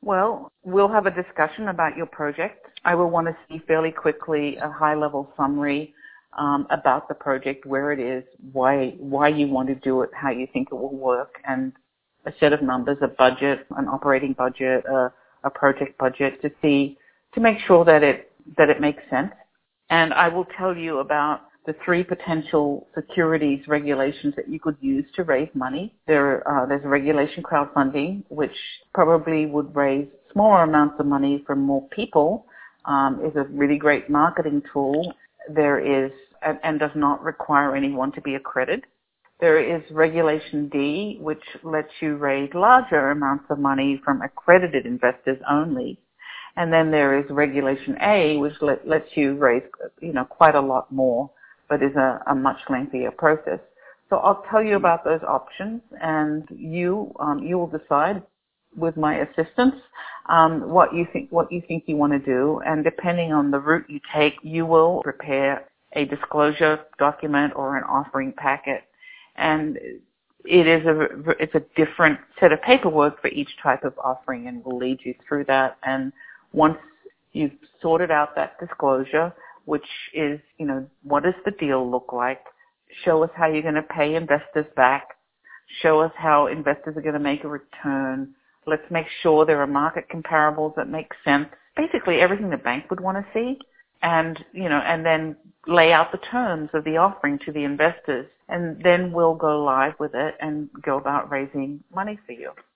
Well, we'll have a discussion about your project. I will want to see fairly quickly a high-level summary about the project, where it is, why you want to do it, how you think it will work, and a set of numbers, a budget, an operating budget, a project budget to make sure that it makes sense. And I will tell you about the 3 potential securities regulations that you could use to raise money. There's regulation crowdfunding, which probably would raise smaller amounts of money from more people, is a really great marketing tool. There is, and does not require anyone to be accredited. There is Regulation D, which lets you raise larger amounts of money from accredited investors only. And then there is Regulation A, which lets you raise, quite a lot more, but is a much lengthier process. So I'll tell you about those options, and you will decide with my assistance what you think you want to do. And depending on the route you take, you will prepare a disclosure document or an offering packet. And it's a different set of paperwork for each type of offering, and we'll lead you through that. And once you've sorted out that disclosure, which is, what does the deal look like? Show us how you're going to pay investors back. Show us how investors are going to make a return. Let's make sure there are market comparables that make sense. Basically everything the bank would want to see. And, and then lay out the terms of the offering to the investors. And then we'll go live with it and go about raising money for you.